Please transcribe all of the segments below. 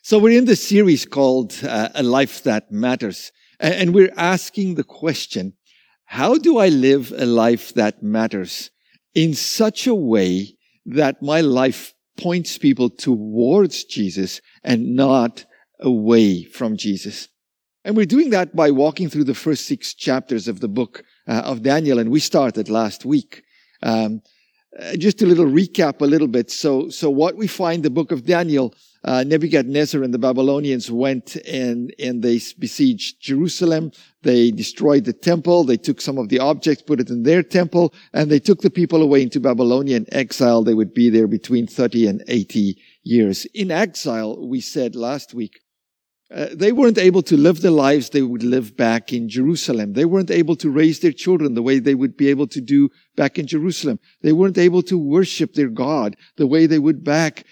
So we're in this series called A Life That Matters. And we're asking the question, how do I live a life that matters in such a way that my life points people towards Jesus and not away from Jesus? And we're doing that by walking through the first 6 chapters of the book of Daniel, and we started last week. Just a little recap a little bit. So what we find, the book of Daniel, Nebuchadnezzar and the Babylonians went and they besieged Jerusalem. They destroyed the temple. They took some of the objects, put it in their temple, and they took the people away into Babylonian exile. They would be there between 30 and 80 years. In exile, we said last week, they weren't able to live the lives they would live back in Jerusalem. They weren't able to raise their children the way they would be able to do back in Jerusalem. They weren't able to worship their God the way they would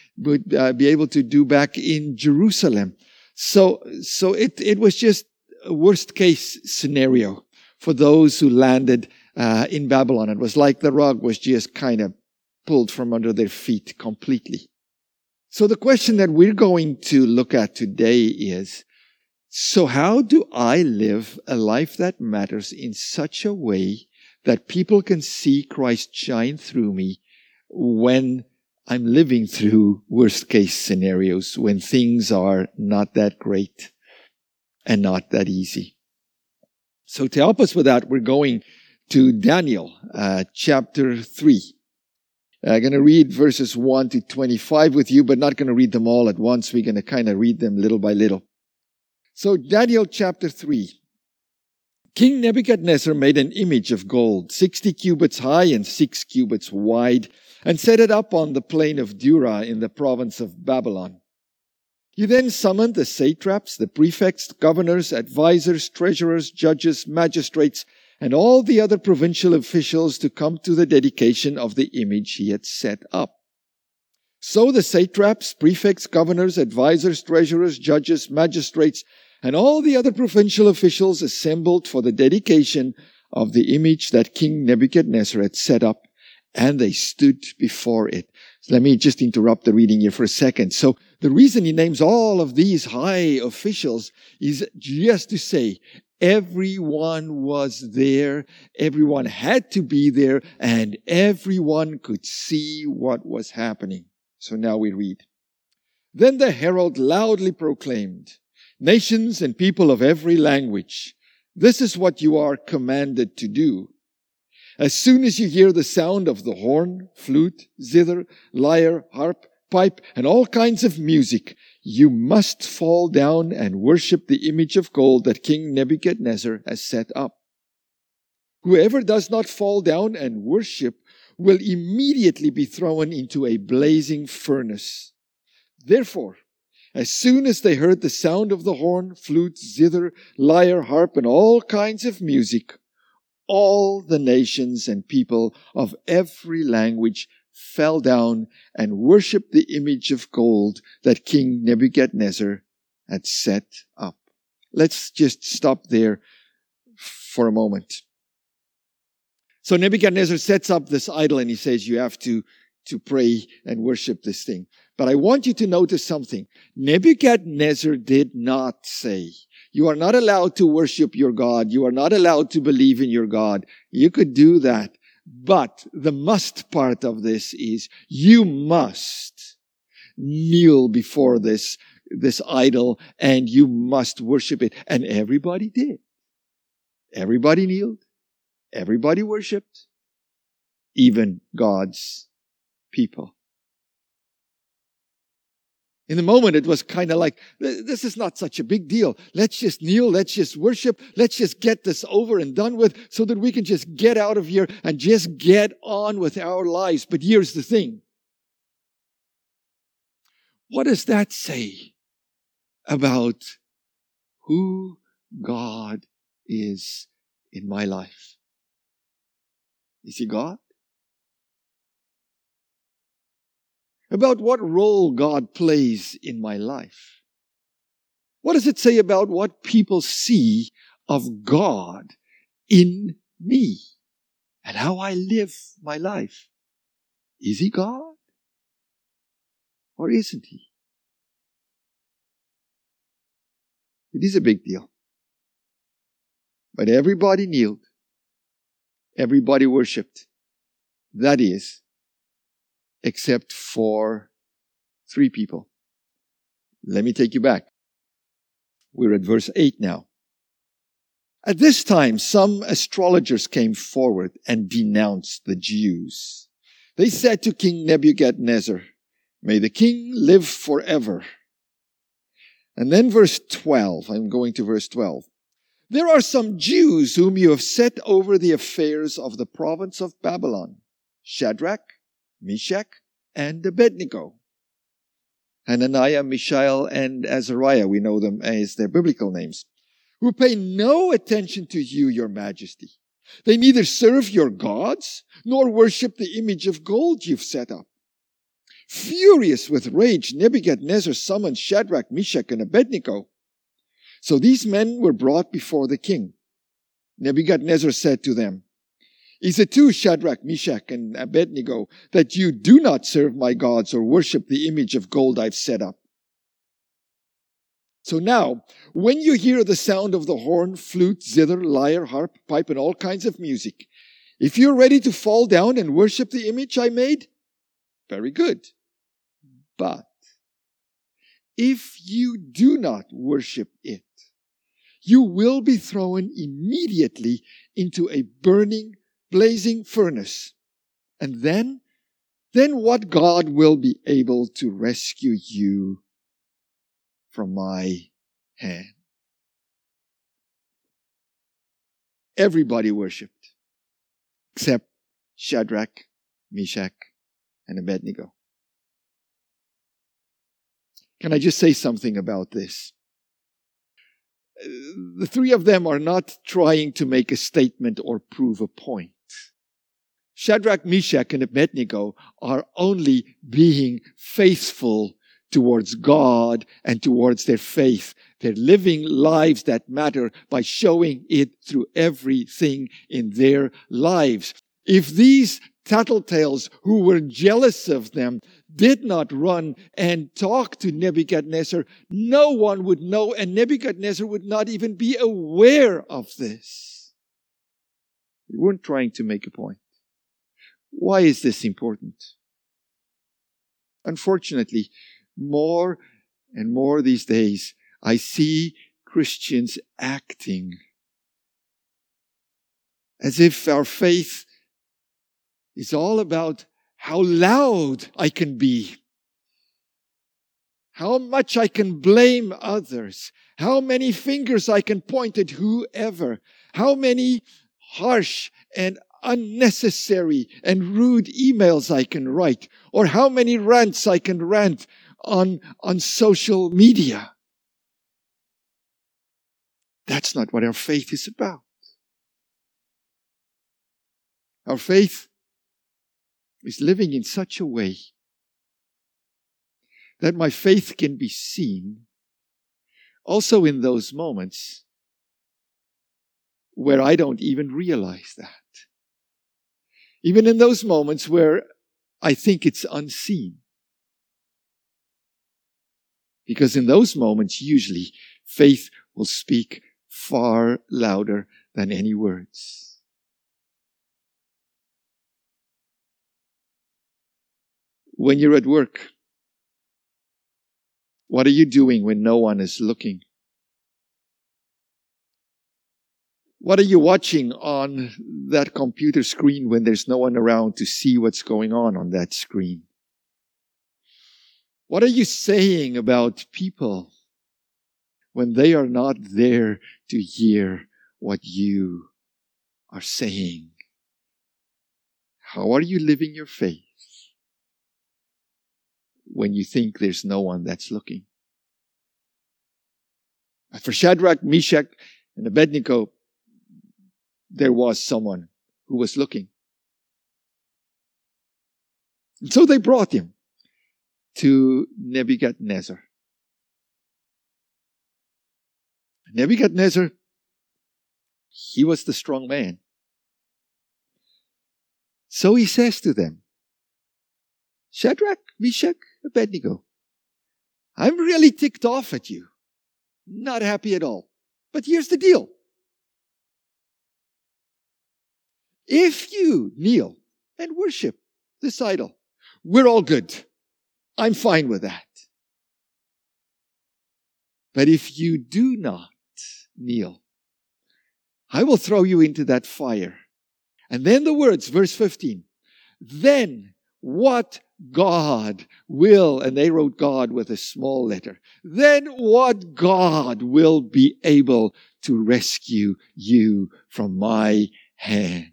be able to do back in Jerusalem. So it was just a worst case scenario for those who landed in Babylon. It was like the rug was just kind of pulled from under their feet completely. So the question that we're going to look at today is, so how do I live a life that matters in such a way that people can see Christ shine through me when I'm living through worst case scenarios, when things are not that great and not that easy? So to help us with that, we're going to Daniel chapter 3. I'm going to read verses 1 to 25 with you, but not going to read them all at once. We're going to kind of read them little by little. So Daniel chapter 3. King Nebuchadnezzar made an image of gold, 60 cubits high and 6 cubits wide, and set it up on the plain of Dura in the province of Babylon. He then summoned the satraps, the prefects, governors, advisors, treasurers, judges, magistrates, and all the other provincial officials to come to the dedication of the image he had set up. So the satraps, prefects, governors, advisors, treasurers, judges, magistrates, and all the other provincial officials assembled for the dedication of the image that King Nebuchadnezzar had set up, and they stood before it. Let me just interrupt the reading here for a second. So the reason he names all of these high officials is just to say, everyone was there, everyone had to be there, and everyone could see what was happening. So now we read. Then the herald loudly proclaimed, "Nations and people of every language, this is what you are commanded to do. As soon as you hear the sound of the horn, flute, zither, lyre, harp, pipe, and all kinds of music, you must fall down and worship the image of gold that King Nebuchadnezzar has set up. Whoever does not fall down and worship will immediately be thrown into a blazing furnace." Therefore, as soon as they heard the sound of the horn, flute, zither, lyre, harp, and all kinds of music, all the nations and people of every language fell down and worshipped the image of gold that King Nebuchadnezzar had set up. Let's just stop there for a moment. So Nebuchadnezzar sets up this idol and he says, you have to pray and worship this thing. But I want you to notice something. Nebuchadnezzar did not say, you are not allowed to worship your God. You are not allowed to believe in your God. You could do that. But the must part of this is you must kneel before this idol and you must worship it. And everybody did. Everybody kneeled. Everybody worshipped. Even God's people. In the moment, it was kind of like, this is not such a big deal. Let's just kneel. Let's just worship. Let's just get this over and done with so that we can just get out of here and just get on with our lives. But here's the thing. What does that say about who God is in my life? Is He God? About what role God plays in my life? What does it say about what people see of God in me and how I live my life? Is He God? Or isn't He? It is a big deal. But everybody kneeled. Everybody worshipped. That is, except for 3 people. Let me take you back. We're at verse 8 now. At this time, some astrologers came forward and denounced the Jews. They said to King Nebuchadnezzar, "May the king live forever." And then verse 12, I'm going to verse 12. "There are some Jews whom you have set over the affairs of the province of Babylon, Shadrach, Meshach, and Abednego." Hananiah, Mishael, and Azariah, we know them as their biblical names, "who pay no attention to you, your majesty. They neither serve your gods, nor worship the image of gold you've set up." Furious with rage, Nebuchadnezzar summoned Shadrach, Meshach, and Abednego. So these men were brought before the king. Nebuchadnezzar said to them, "Is it true, Shadrach, Meshach, and Abednego, that you do not serve my gods or worship the image of gold I've set up? So now, when you hear the sound of the horn, flute, zither, lyre, harp, pipe, and all kinds of music, if you're ready to fall down and worship the image I made, very good. But if you do not worship it, you will be thrown immediately into a burning, blazing furnace. And then what God will be able to rescue you from my hand?" Everybody worshipped, except Shadrach, Meshach, and Abednego. Can I just say something about this? The 3 of them are not trying to make a statement or prove a point. Shadrach, Meshach, and Abednego are only being faithful towards God and towards their faith. They're living lives that matter by showing it through everything in their lives. If these tattletales who were jealous of them did not run and talk to Nebuchadnezzar, no one would know, and Nebuchadnezzar would not even be aware of this. They weren't trying to make a point. Why is this important? Unfortunately, more and more these days, I see Christians acting as if our faith is all about how loud I can be, how much I can blame others, how many fingers I can point at whoever, how many harsh and unnecessary and rude emails I can write, or how many rants I can rant on social media. That's not what our faith is about. Our faith is living in such a way that my faith can be seen also in those moments where I don't even realize that. Even in those moments where I think it's unseen. Because in those moments, usually, faith will speak far louder than any words. When you're at work, what are you doing when no one is looking? What are you watching on that computer screen when there's no one around to see what's going on that screen? What are you saying about people when they are not there to hear what you are saying? How are you living your faith when you think there's no one that's looking? For Shadrach, Meshach, and Abednego, there was someone who was looking. And so they brought him to Nebuchadnezzar. Nebuchadnezzar, he was the strong man. So he says to them, Shadrach, Meshach, Abednego, I'm really ticked off at you. Not happy at all. But here's the deal. If you kneel and worship this idol, we're all good. I'm fine with that. But if you do not kneel, I will throw you into that fire. And then the words, verse 15, then what God will, and they wrote God with a small letter, then what God will be able to rescue you from my hand.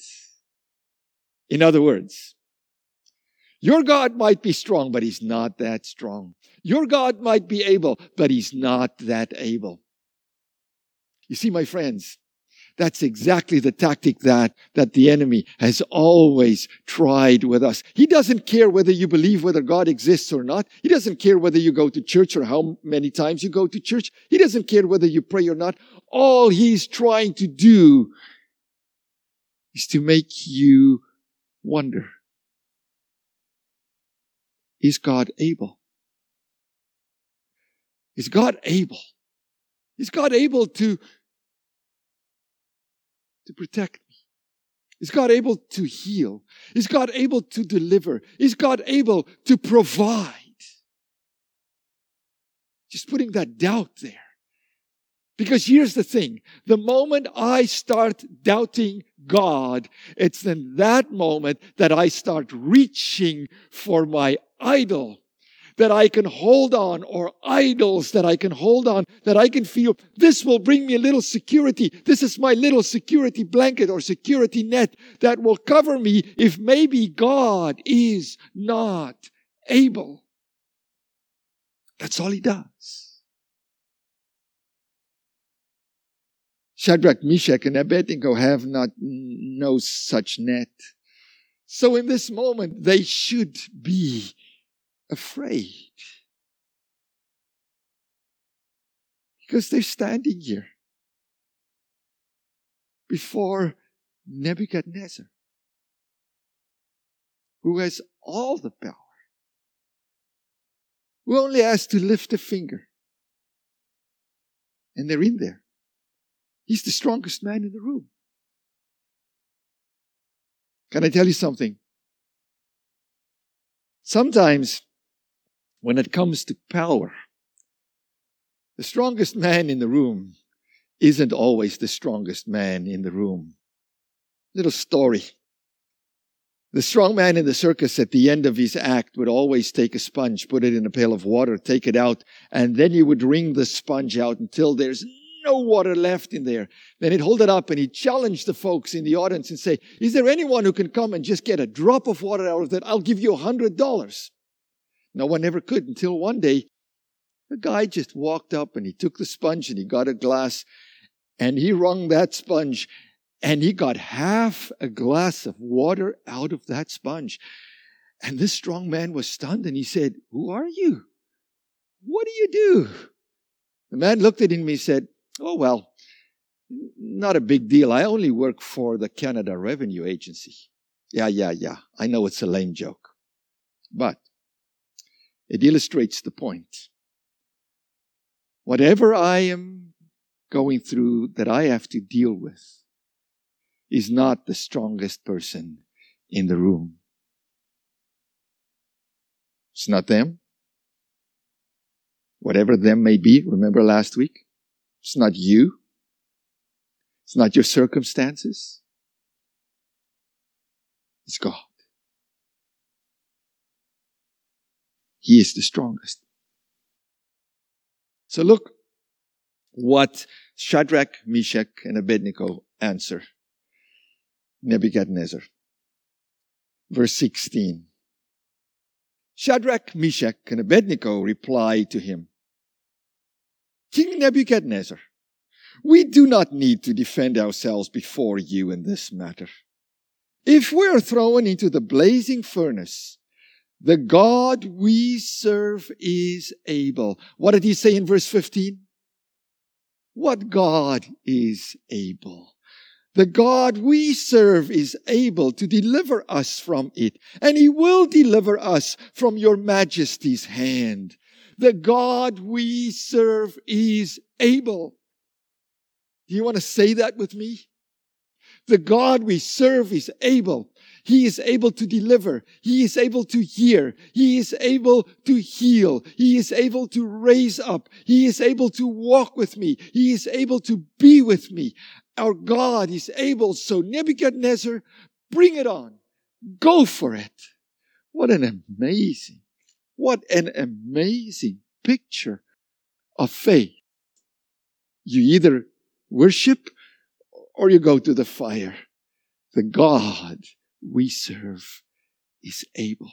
In other words, your God might be strong, but He's not that strong. Your God might be able, but He's not that able. You see, my friends, that's exactly the tactic that the enemy has always tried with us. He doesn't care whether you believe whether God exists or not. He doesn't care whether you go to church or how many times you go to church. He doesn't care whether you pray or not. All he's trying to do is to make you wonder, is God able? Is God able? Is God able to protect me? Is God able to heal? Is God able to deliver? Is God able to provide? Just putting that doubt there. Because here's the thing. The moment I start doubting God, it's in that moment that I start reaching for my idol that I can hold on, or idols that I can hold on, that I can feel, this will bring me a little security. This is my little security blanket or security net that will cover me if maybe God is not able. That's all he does. Shadrach, Meshach, and Abednego have no such net. So in this moment, they should be afraid. Because they're standing here before Nebuchadnezzar, who has all the power, who only has to lift a finger. And they're in there. He's the strongest man in the room. Can I tell you something? Sometimes, when it comes to power, the strongest man in the room isn't always the strongest man in the room. Little story. The strong man in the circus at the end of his act would always take a sponge, put it in a pail of water, take it out, and then he would wring the sponge out until there's no water left in there. Then he'd hold it up and he'd challenge the folks in the audience and say, is there anyone who can come and just get a drop of water out of that? I'll give you $100. No one ever could, until one day, a guy just walked up and he took the sponge and he got a glass and he wrung that sponge and he got half a glass of water out of that sponge. And this strong man was stunned and he said, who are you? What do you do? The man looked at him and he said, oh, well, not a big deal. I only work for the Canada Revenue Agency. Yeah. I know it's a lame joke, but it illustrates the point. Whatever I am going through that I have to deal with is not the strongest person in the room. It's not them. Whatever them may be, remember last week? It's not you. It's not your circumstances. It's God. He is the strongest. So look what Shadrach, Meshach, and Abednego answer Nebuchadnezzar. Verse 16. Shadrach, Meshach, and Abednego reply to him, King Nebuchadnezzar, we do not need to defend ourselves before you in this matter. If we are thrown into the blazing furnace, the God we serve is able. What did he say in verse 15? What God is able? The God we serve is able to deliver us from it, and he will deliver us from your majesty's hand. The God we serve is able. Do you want to say that with me? The God we serve is able. He is able to deliver. He is able to hear. He is able to heal. He is able to raise up. He is able to walk with me. He is able to be with me. Our God is able. So Nebuchadnezzar, bring it on. Go for it. What an amazing picture of faith. You either worship or you go to the fire. The God we serve is able.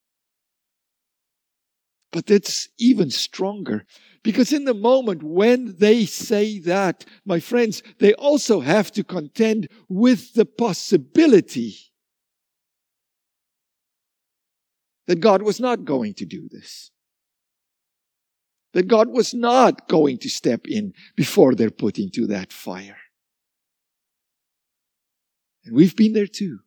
But that's even stronger, because in the moment when they say that, my friends, they also have to contend with the possibility that God was not going to do this. That God was not going to step in before they're put into that fire. And we've been there too.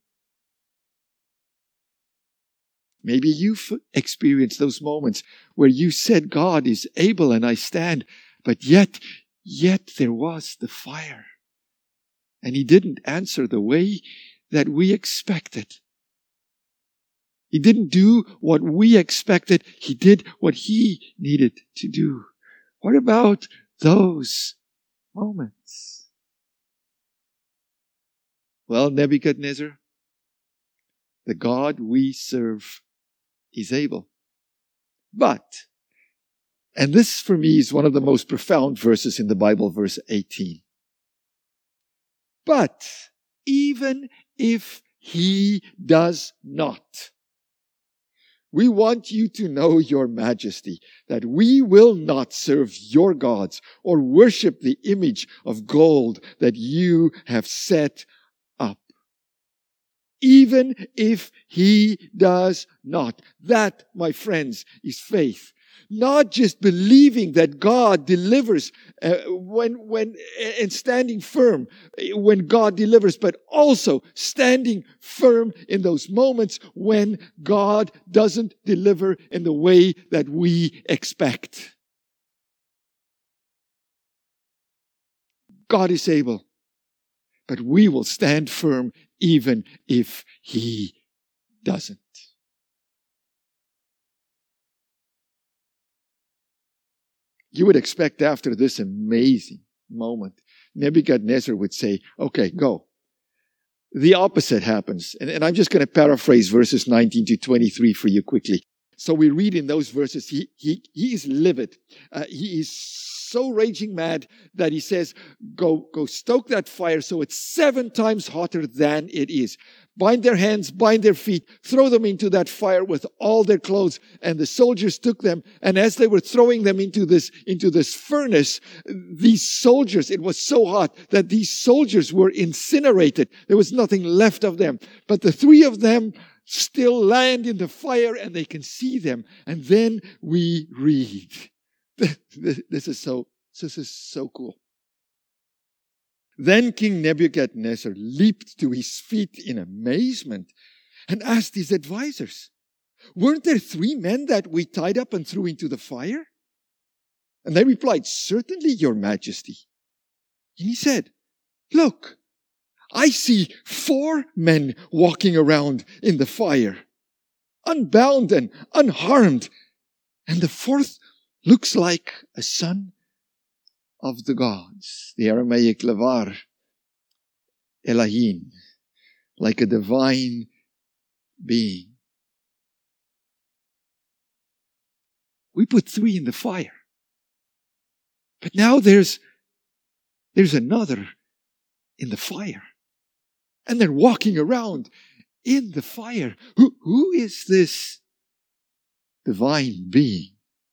Maybe you've experienced those moments where you said, God is able and I stand, but yet there was the fire. And He didn't answer the way that we expected. He didn't do what we expected. He did what He needed to do. What about those moments? Well, Nebuchadnezzar, the God we serve is able. But, and this for me is one of the most profound verses in the Bible, verse 18. But even if He does not, we want you to know, Your Majesty, that we will not serve your gods or worship the image of gold that you have set up. Even if He does not. That, my friends, is faith. Not just believing that God delivers and standing firm when God delivers, but also standing firm in those moments when God doesn't deliver in the way that we expect. God is able, but we will stand firm even if He doesn't. You would expect after this amazing moment, Nebuchadnezzar would say, okay, go. The opposite happens. And I'm just going to paraphrase verses 19 to 23 for you quickly. So we read in those verses, he is livid. He is so raging mad that he says, go stoke that fire so it's 7 times hotter than it is. Bind their hands, bind their feet, throw them into that fire with all their clothes. And the soldiers took them. And as they were throwing them into this furnace, these soldiers, it was so hot that these soldiers were incinerated. There was nothing left of them. But the 3 of them still land in the fire and they can see them. And then we read. This is so cool. Then King Nebuchadnezzar leaped to his feet in amazement and asked his advisors, weren't there 3 men that we tied up and threw into the fire? And they replied, certainly, Your Majesty. And he said, look, I see 4 men walking around in the fire, unbound and unharmed. And the 4th looks like a son of the gods. The Aramaic levar, Elohim, like a divine being. We put 3 in the fire. But now there's another in the fire. And they're walking around in the fire. Who is this divine being?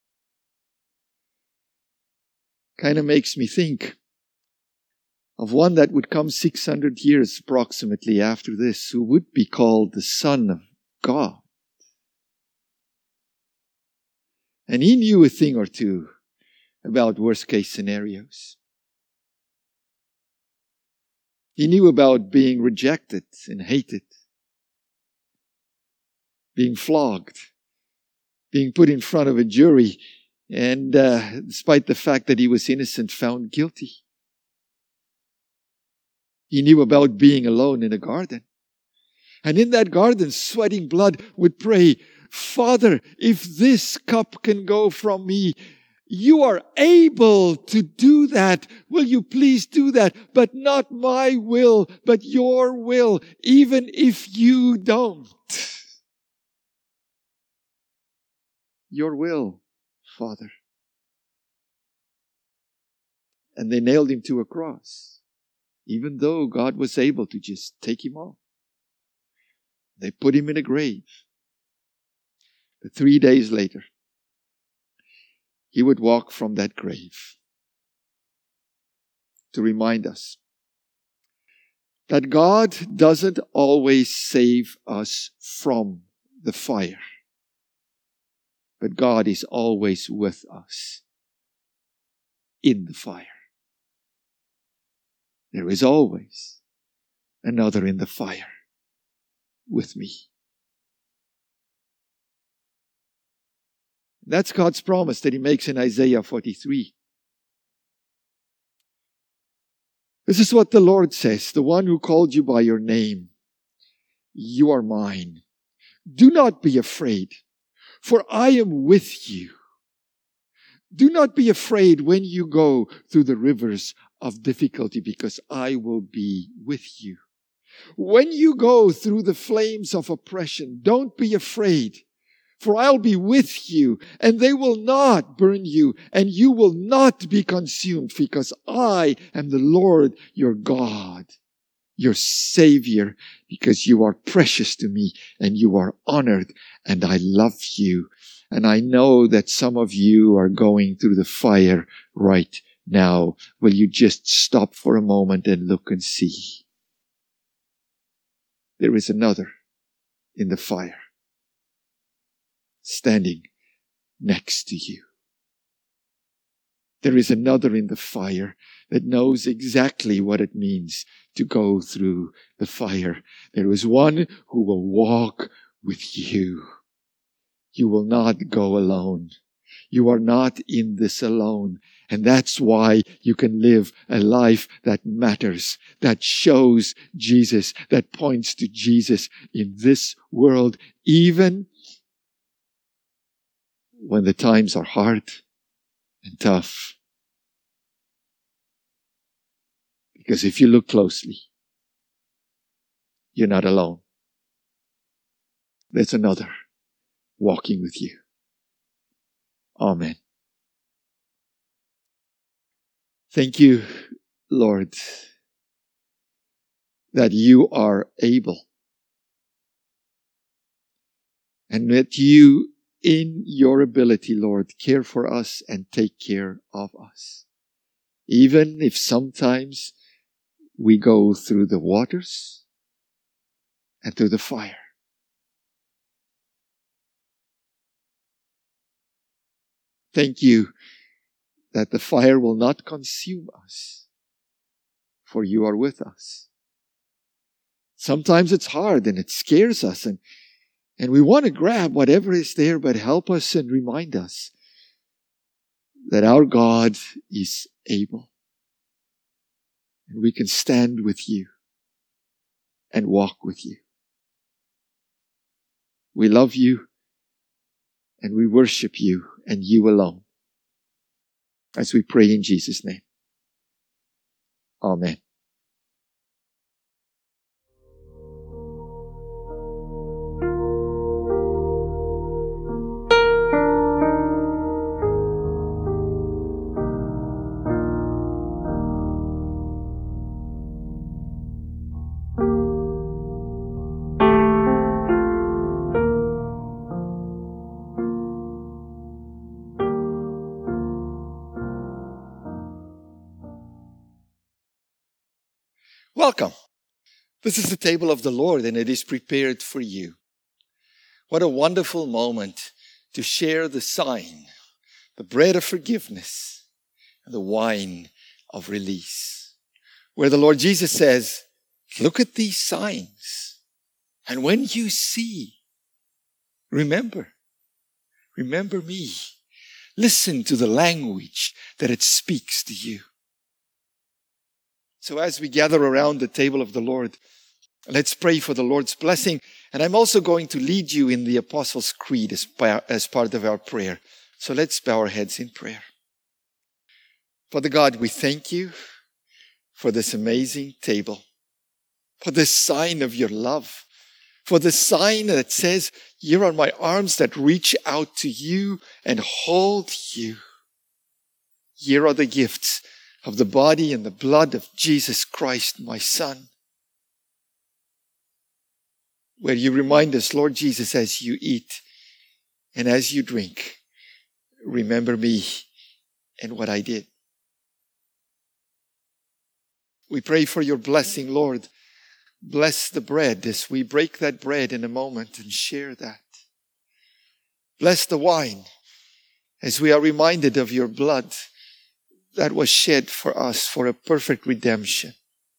Kind of makes me think of one that would come 600 years approximately after this, who would be called the Son of God. And he knew a thing or two about worst case scenarios. He knew about being rejected and hated, being flogged, being put in front of a jury And despite the fact that he was innocent, found guilty. He knew about being alone in a garden. And in that garden, sweating blood, would pray, Father, if this cup can go from me, you are able to do that. Will you please do that? But not my will, but your will, even if you don't. Your will, Father. And they nailed him to a cross, even though God was able to just take him off. They put him in a grave. But 3 days later, he would walk from that grave to remind us that God doesn't always save us from the fire, but God is always with us in the fire. There is always another in the fire with me. That's God's promise that He makes in Isaiah 43. This is what the Lord says, the one who called you by your name. You are mine. Do not be afraid, for I am with you. Do not be afraid when you go through the rivers of difficulty, because I will be with you. When you go through the flames of oppression, don't be afraid. For I'll be with you, and they will not burn you, and you will not be consumed, because I am the Lord your God, your Savior, because you are precious to me, and you are honored, and I love you. And I know that some of you are going through the fire right now. Will you just stop for a moment and look and see? There is another in the fire, standing next to you. There is another in the fire that knows exactly what it means to go through the fire. There is one who will walk with you. You will not go alone. You are not in this alone. And that's why you can live a life that matters, that shows Jesus, that points to Jesus in this world, even when the times are hard and tough. Because if you look closely, you're not alone. There's another walking with you. Amen. Thank you, Lord, that you are able, and that you, in your ability, Lord, care for us and take care of us. Even if sometimes we go through the waters and through the fire. Thank you that the fire will not consume us, for you are with us. Sometimes it's hard and it scares us, and we want to grab whatever is there, but help us and remind us that our God is able. And we can stand with you and walk with you. We love you and we worship you and you alone. As we pray in Jesus' name. Amen. Welcome. This is the table of the Lord, and it is prepared for you. What a wonderful moment to share the sign, the bread of forgiveness, and the wine of release. Where the Lord Jesus says, look at these signs. And when you see, remember me. Listen to the language that it speaks to you. So as we gather around the table of the Lord, let's pray for the Lord's blessing. And I'm also going to lead you in the Apostles' Creed as part of our prayer. So let's bow our heads in prayer. Father God, we thank you for this amazing table, for this sign of your love, for the sign that says, here are my arms that reach out to you and hold you. Here are the gifts of the body and the blood of Jesus Christ, my Son. Where you remind us, Lord Jesus, as you eat and as you drink, remember me and what I did. We pray for your blessing, Lord. Bless the bread as we break that bread in a moment and share that. Bless the wine as we are reminded of your blood that was shed for us for a perfect redemption.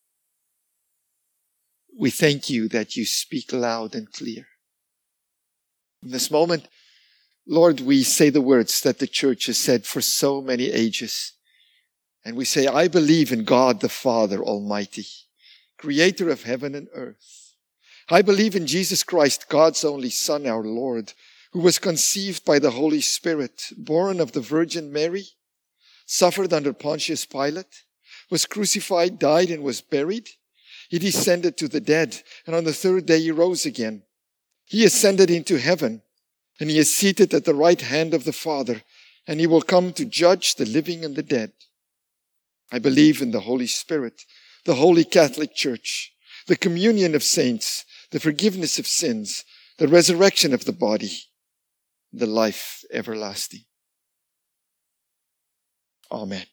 We thank you that you speak loud and clear. In this moment, Lord, we say the words that the church has said for so many ages. And we say, I believe in God the Father Almighty, creator of heaven and earth. I believe in Jesus Christ, God's only Son, our Lord, who was conceived by the Holy Spirit, born of the Virgin Mary, suffered under Pontius Pilate, was crucified, died, and was buried. He descended to the dead, and on the third day he rose again. He ascended into heaven, and he is seated at the right hand of the Father, and he will come to judge the living and the dead. I believe in the Holy Spirit, the Holy Catholic Church, the communion of saints, the forgiveness of sins, the resurrection of the body, the life everlasting. Amen.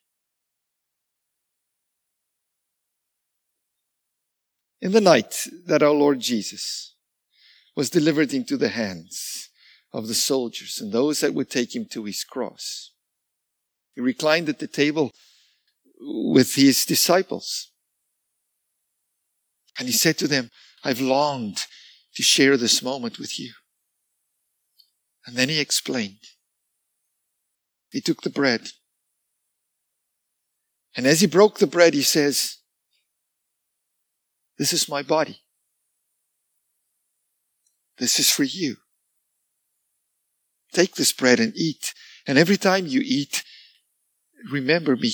In the night that our Lord Jesus was delivered into the hands of the soldiers and those that would take him to his cross, he reclined at the table with his disciples. And he said to them, I've longed to share this moment with you. And then he explained. He took the bread. And as he broke the bread, he says, this is my body. This is for you. Take this bread and eat. And every time you eat, remember me.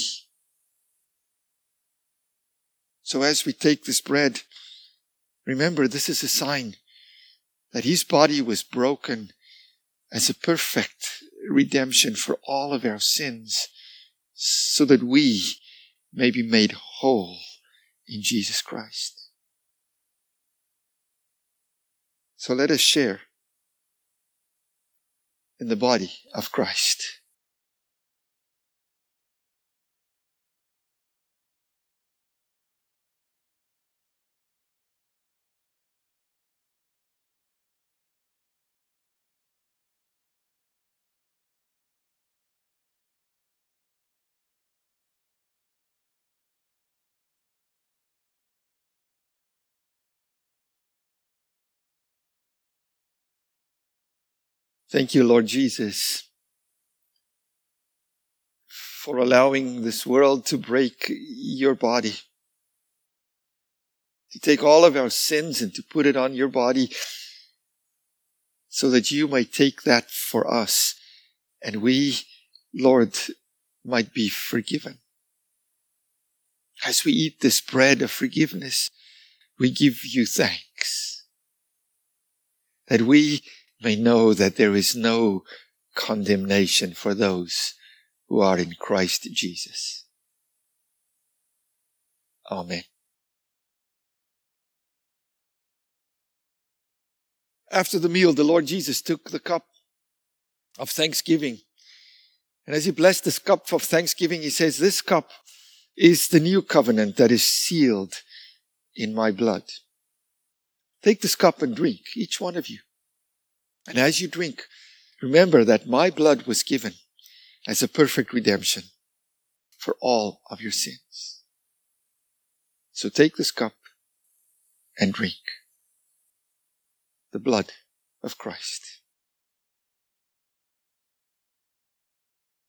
So as we take this bread, remember this is a sign that his body was broken as a perfect redemption for all of our sins, so that we may be made whole in Jesus Christ. So let us share in the body of Christ. Thank you, Lord Jesus, for allowing this world to break your body, to take all of our sins and to put it on your body so that you might take that for us and we, Lord, might be forgiven. As we eat this bread of forgiveness, we give you thanks that we may know that there is no condemnation for those who are in Christ Jesus. Amen. After the meal, the Lord Jesus took the cup of thanksgiving. And as he blessed this cup of thanksgiving, he says, this cup is the new covenant that is sealed in my blood. Take this cup and drink, each one of you. And as you drink, remember that my blood was given as a perfect redemption for all of your sins. So take this cup and drink the blood of Christ.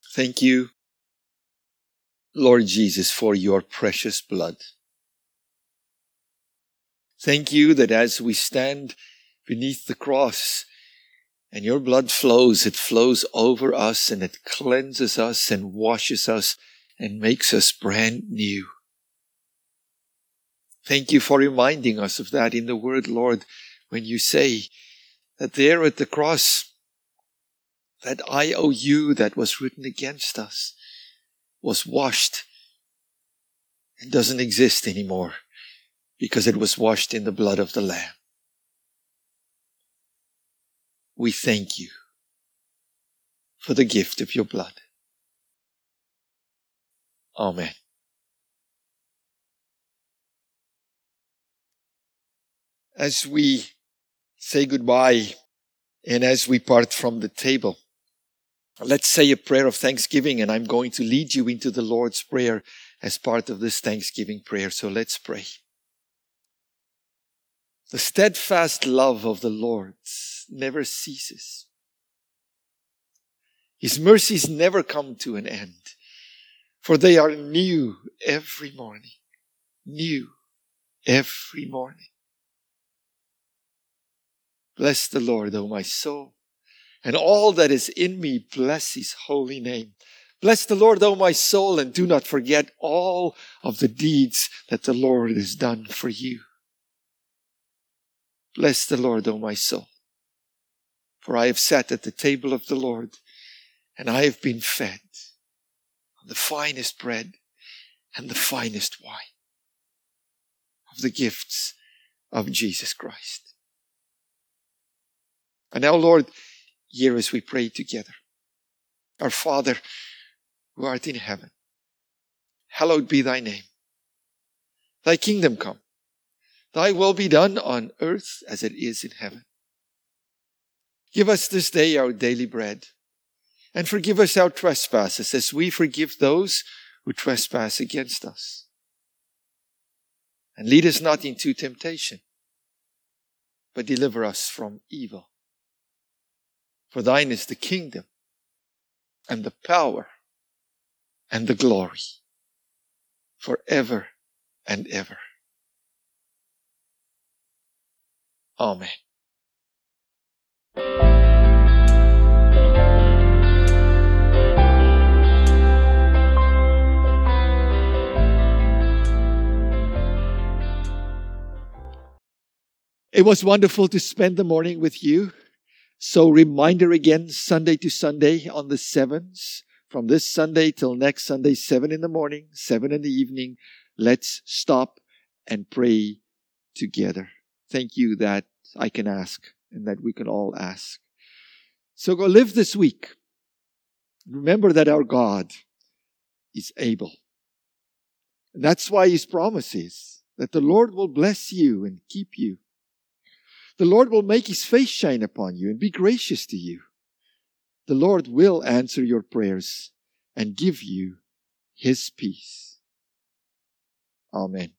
Thank you, Lord Jesus, for your precious blood. Thank you that as we stand beneath the cross and your blood flows, it flows over us and it cleanses us and washes us and makes us brand new. Thank you for reminding us of that in the Word, Lord, when you say that there at the cross, that IOU that was written against us was washed and doesn't exist anymore because it was washed in the blood of the Lamb. We thank you for the gift of your blood. Amen. As we say goodbye and as we part from the table, let's say a prayer of thanksgiving, and I'm going to lead you into the Lord's Prayer as part of this Thanksgiving prayer. So let's pray. The steadfast love of the Lord never ceases. His mercies never come to an end, for they are new every morning. New every morning. Bless the Lord, O my soul, and all that is in me, bless His holy name. Bless the Lord, O my soul, and do not forget all of the deeds that the Lord has done for you. Bless the Lord, O my soul, for I have sat at the table of the Lord, and I have been fed on the finest bread and the finest wine of the gifts of Jesus Christ. And now, Lord, hear as we pray together. Our Father, who art in heaven, hallowed be thy name. Thy kingdom come. Thy will be done on earth as it is in heaven. Give us this day our daily bread, and forgive us our trespasses as we forgive those who trespass against us. And lead us not into temptation, but deliver us from evil. For thine is the kingdom, and the power, and the glory, forever and ever. Amen. It was wonderful to spend the morning with you. So reminder again, Sunday to Sunday on the 7s. From this Sunday till next Sunday, 7 in the morning, 7 in the evening. Let's stop and pray together. Thank you that I can ask and that we can all ask. So go live this week. Remember that our God is able. And that's why His promise is that the Lord will bless you and keep you. The Lord will make His face shine upon you and be gracious to you. The Lord will answer your prayers and give you His peace. Amen.